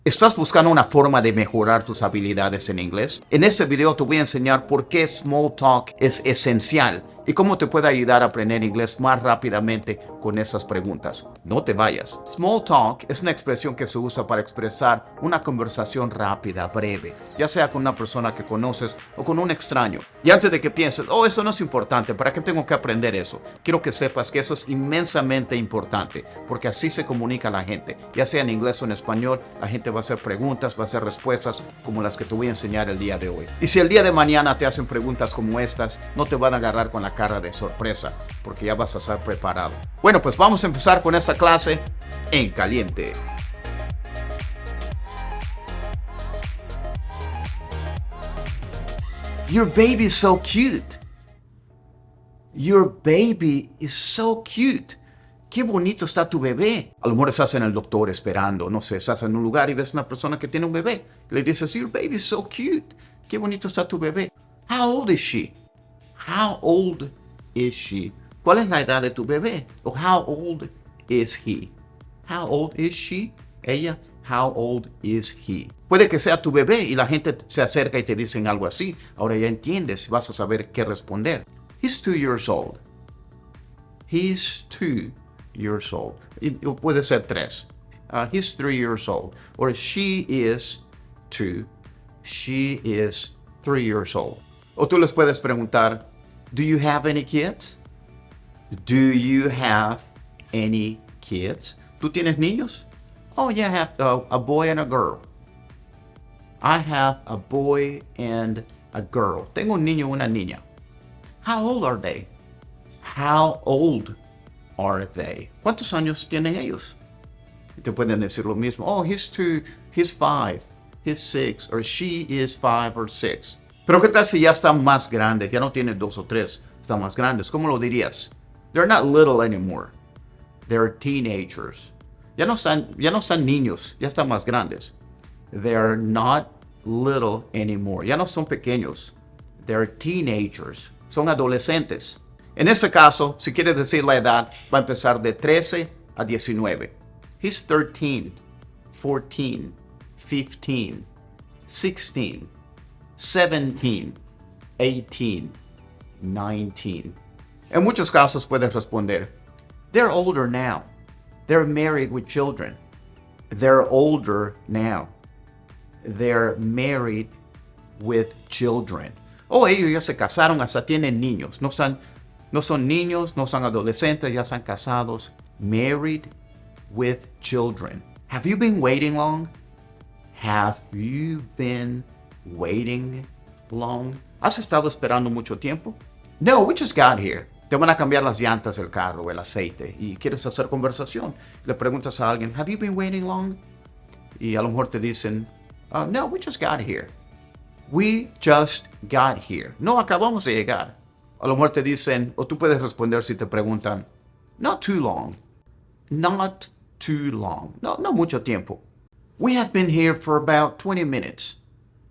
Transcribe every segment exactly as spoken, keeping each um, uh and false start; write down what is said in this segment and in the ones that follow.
¿Estás buscando una forma de mejorar tus habilidades en inglés? En este video te voy a enseñar por qué Small Talk es esencial y cómo te puede ayudar a aprender inglés más rápidamente con esas preguntas. No te vayas. Small Talk es una expresión que se usa para expresar una conversación rápida, breve, ya sea con una persona que conoces o con un extraño. Y antes de que pienses, oh, eso no es importante, ¿para qué tengo que aprender eso? Quiero que sepas que eso es inmensamente importante, porque así se comunica la gente, ya sea en inglés o en español. La gente va a hacer preguntas, va a hacer respuestas como las que te voy a enseñar el día de hoy. Y si el día de mañana te hacen preguntas como estas, no te van a agarrar con la cara de sorpresa, porque ya vas a estar preparado. Bueno, pues vamos a empezar con esta clase en caliente. Your baby is so cute. Your baby is so cute. Qué bonito está tu bebé. A lo mejor estás en el doctor esperando, no sé, estás en un lugar y ves una persona que tiene un bebé. Le dices, your baby is so cute. Qué bonito está tu bebé. How old is she? How old is she? ¿Cuál es la edad de tu bebé? O how old is he? How old is she? Ella. How old is he? Puede que sea tu bebé y la gente se acerca y te dicen algo así. Ahora ya entiendes, vas a saber qué responder. He's two years old. He's two years old. Y puede ser tres. Uh, he's three years old. Or she is two. She is three years old. O tú les puedes preguntar, do you have any kids? Do you have any kids? ¿Tú tienes niños? Oh, yeah, I have a, a boy and a girl. I have a boy and a girl. Tengo un niño y una niña. How old are they? How old are they? ¿Cuántos años tienen ellos? Y te pueden decir lo mismo. Oh, he's two, he's five, he's six, or she is five or six. Pero ¿qué tal si ya están más grandes? Ya no tienen dos o tres, están más grandes. ¿Cómo lo dirías? They're not little anymore. They're teenagers. Ya no están, ya no están niños, ya están más grandes. They're not little anymore. Ya no son pequeños. They're teenagers. Son adolescentes. En este caso, si quieres decir la edad, va a empezar de trece a diecinueve. He's thirteen, fourteen, fifteen, sixteen, seventeen, eighteen, nineteen. En muchos casos puedes responder, they're older now. They're married with children. They're older now. They're married with children. Oh, ellos ya se casaron, hasta tienen niños. No son, no son niños, no son adolescentes, ya están casados. Married with children. Have you been waiting long? Have you been waiting long? ¿Has estado esperando mucho tiempo? No, we just got here. Te van a cambiar las llantas del carro, el aceite, y quieres hacer conversación. Le preguntas a alguien, have you been waiting long? Y a lo mejor te dicen, uh, no, we just got here. We just got here. No, acabamos de llegar. A lo mejor te dicen, o tú puedes responder si te preguntan, not too long. Not too long. No, no mucho tiempo. We have been here for about twenty minutes.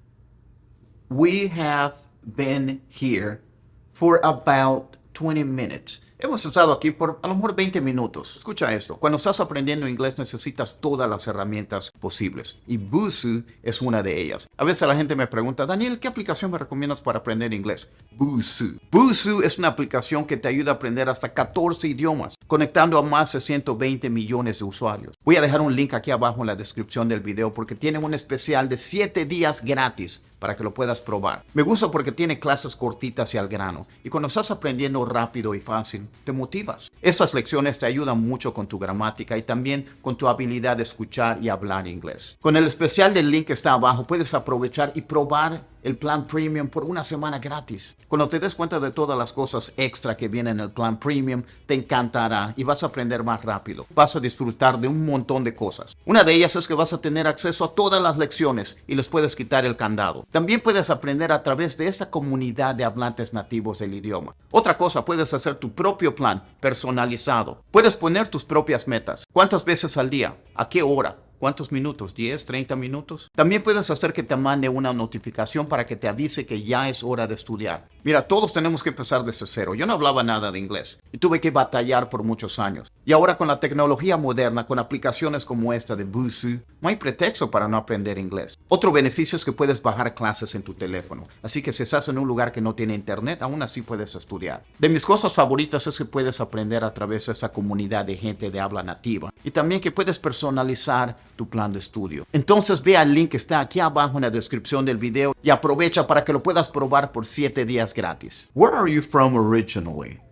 We have been here for about twenty minutes. Hemos estado aquí por a lo mejor veinte minutos. Escucha esto. Cuando estás aprendiendo inglés necesitas todas las herramientas posibles. Y Busuu es una de ellas. A veces la gente me pregunta, Daniel, ¿qué aplicación me recomiendas para aprender inglés? Busuu. Busuu es una aplicación que te ayuda a aprender hasta catorce idiomas, conectando a más de ciento veinte millones de usuarios. Voy a dejar un link aquí abajo en la descripción del video porque tiene un especial de siete días gratis para que lo puedas probar. Me gusta porque tiene clases cortitas y al grano. Y cuando estás aprendiendo rápido y fácil, te motivas. Esas lecciones te ayudan mucho con tu gramática y también con tu habilidad de escuchar y hablar inglés. Con el especial del link que está abajo, puedes aprovechar y probar el plan premium por una semana gratis. Cuando te des cuenta de todas las cosas extra que vienen en el plan premium, te encantará y vas a aprender más rápido. Vas a disfrutar de un montón de cosas. Una de ellas es que vas a tener acceso a todas las lecciones y les puedes quitar el candado. También puedes aprender a través de esta comunidad de hablantes nativos del idioma. Otra cosa, puedes hacer tu propio plan personalizado. Puedes poner tus propias metas. ¿Cuántas veces al día? ¿A qué hora? ¿Cuántos minutos? ¿diez, treinta minutos? También puedes hacer que te mande una notificación para que te avise que ya es hora de estudiar. Mira, todos tenemos que empezar desde cero. Yo no hablaba nada de inglés y tuve que batallar por muchos años. Y ahora con la tecnología moderna, con aplicaciones como esta de Busuu, no hay pretexto para no aprender inglés. Otro beneficio es que puedes bajar clases en tu teléfono. Así que si estás en un lugar que no tiene internet, aún así puedes estudiar. De mis cosas favoritas es que puedes aprender a través de esa comunidad de gente de habla nativa. Y también que puedes personalizar tu plan de estudio. Entonces ve al link que está aquí abajo en la descripción del video y aprovecha para que lo puedas probar por siete días gratis. Where are you from originally?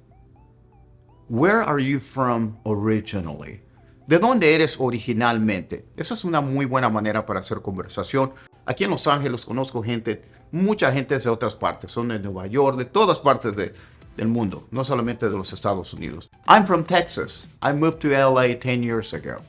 Where are you from originally? ¿De dónde eres originalmente? Esa es una muy buena manera para hacer conversación. Aquí en Los Ángeles conozco gente, mucha gente de otras partes. Son de Nueva York, de todas partes de, del mundo, no solamente de los Estados Unidos. I'm from Texas. I moved to L A ten years ago.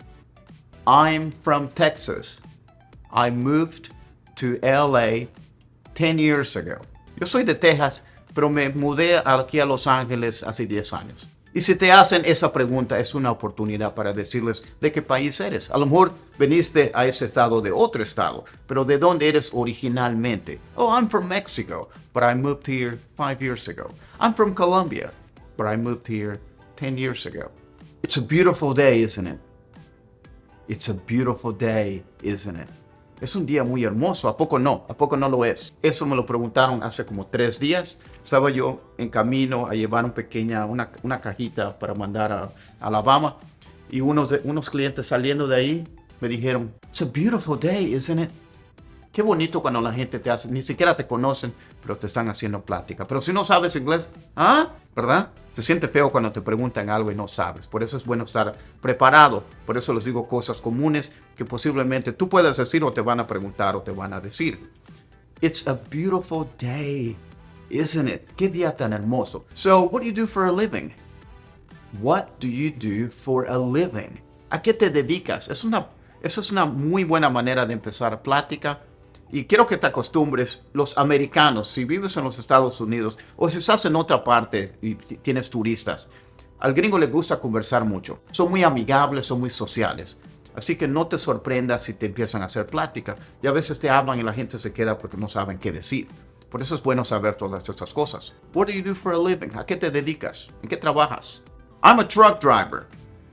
I'm from Texas. I moved to L A ten years ago. Yo soy de Texas, pero me mudé aquí a Los Ángeles hace diez años. Y si te hacen esa pregunta, es una oportunidad para decirles de qué país eres. A lo mejor veniste a ese estado de otro estado, pero ¿de dónde eres originalmente? Oh, I'm from Mexico, but I moved here five years ago. I'm from Colombia, but I moved here ten years ago. It's a beautiful day, isn't it? It's a beautiful day, isn't it? Es un día muy hermoso, ¿a poco no? ¿A poco no lo es? Eso me lo preguntaron hace como tres días. Estaba yo en camino a llevar un pequeña, una, una cajita para mandar a, a Alabama. Y unos, de, unos clientes saliendo de ahí me dijeron, It's a beautiful day, isn't it? Qué bonito cuando la gente te hace, ni siquiera te conocen, pero te están haciendo plática. Pero si no sabes inglés, ¿ah? ¿Verdad? Se siente feo cuando te preguntan algo y no sabes. Por eso es bueno estar preparado. Por eso les digo cosas comunes que posiblemente tú puedas decir o te van a preguntar o te van a decir. It's a beautiful day, isn't it? Qué día tan hermoso. So, what do you do for a living? What do you do for a living? ¿A qué te dedicas? Es una, eso es una muy buena manera de empezar plática. Y quiero que te acostumbres, los americanos, si vives en los Estados Unidos o si estás en otra parte y tienes turistas, al gringo le gusta conversar mucho. Son muy amigables, son muy sociales. Así que no te sorprendas si te empiezan a hacer plática. Y a veces te hablan y la gente se queda porque no saben qué decir. Por eso es bueno saber todas estas cosas. What do you do for a living? ¿A qué te dedicas? ¿En qué trabajas? I'm a truck driver.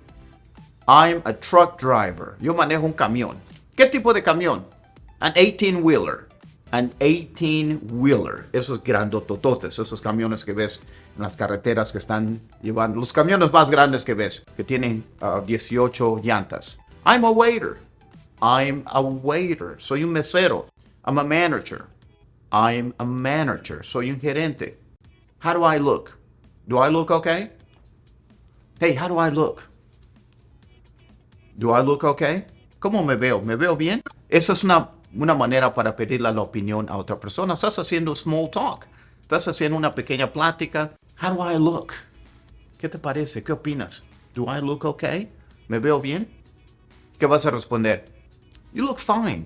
I'm a truck driver. Yo manejo un camión. ¿Qué tipo de camión? An eighteen-wheeler. An eighteen-wheeler. Esos grandotototes, esos camiones que ves en las carreteras que están llevando. Los camiones más grandes que ves, que tienen uh, dieciocho llantas. I'm a waiter. I'm a waiter. Soy un mesero. I'm a manager. I'm a manager. Soy un gerente. How do I look? Do I look okay? Hey, how do I look? Do I look okay? ¿Cómo me veo? ¿Me veo bien? Esa es una, una manera para pedirle la opinión a otra persona. Estás haciendo small talk. Estás haciendo una pequeña plática. How do I look? ¿Qué te parece? ¿Qué opinas? Do I look okay? ¿Me veo bien? ¿Qué vas a responder? You look fine.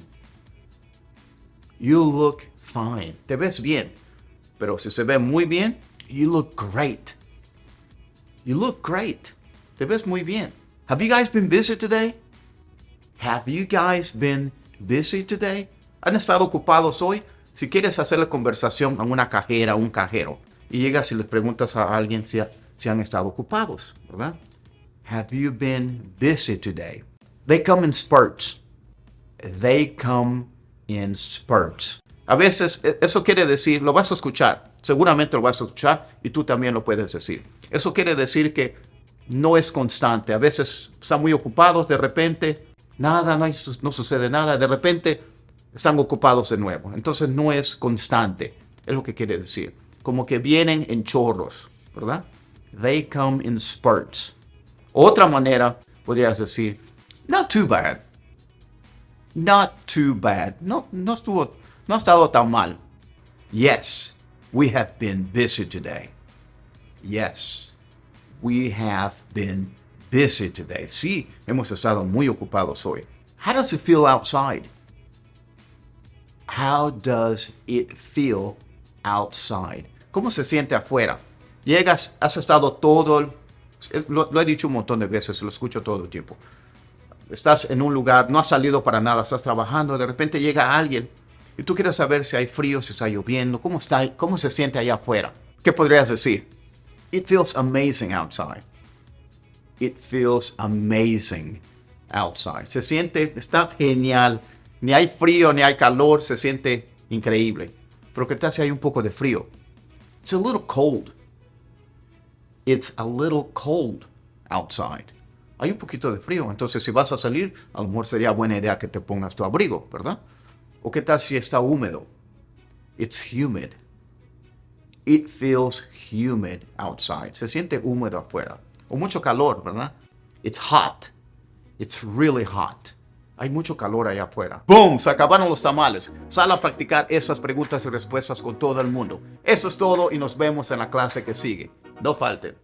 You look fine. Te ves bien. Pero si se ve muy bien, you look great. You look great. Te ves muy bien. Have you guys been busy today? Have you guys been busy today? ¿Han estado ocupados hoy? Si quieres hacer la conversación a una cajera o un cajero y llegas y le preguntas a alguien si, si han estado ocupados, ¿verdad? Have you been busy today? They come in spurts. They come in spurts. A veces eso quiere decir, lo vas a escuchar, seguramente lo vas a escuchar y tú también lo puedes decir. Eso quiere decir que no es constante. A veces están muy ocupados, de repente nada, no, hay, no sucede nada, de repente están ocupados de nuevo. Entonces no es constante, es lo que quiere decir. Como que vienen en chorros, ¿verdad? They come in spurts. Otra manera podrías decir, not too bad. Not too bad. No, no estuvo, no ha estado tan mal. Yes, we have been busy today. Yes, we have been busy today. Sí, hemos estado muy ocupados hoy. How does it feel outside? How does it feel outside? ¿Cómo se siente afuera? Llegas, has estado todo, lo, lo he dicho un montón de veces, lo escucho todo el tiempo. Estás en un lugar, no has salido para nada, estás trabajando, de repente llega alguien y tú quieres saber si hay frío, si está lloviendo, cómo está, cómo se siente allá afuera. ¿Qué podrías decir? It feels amazing outside. It feels amazing outside. Se siente, está genial. Ni hay frío, ni hay calor. Se siente increíble. Pero ¿qué tal si hay un poco de frío? It's a little cold. It's a little cold outside. Hay un poquito de frío. Entonces, si vas a salir, a lo mejor sería buena idea que te pongas tu abrigo, ¿verdad? ¿O qué tal si está húmedo? It's humid. It feels humid outside. Se siente húmedo afuera. O mucho calor, ¿verdad? It's hot. It's really hot. Hay mucho calor allá afuera. ¡Boom! Se acabaron los tamales. Sal a practicar esas preguntas y respuestas con todo el mundo. Eso es todo y nos vemos en la clase que sigue. No falten.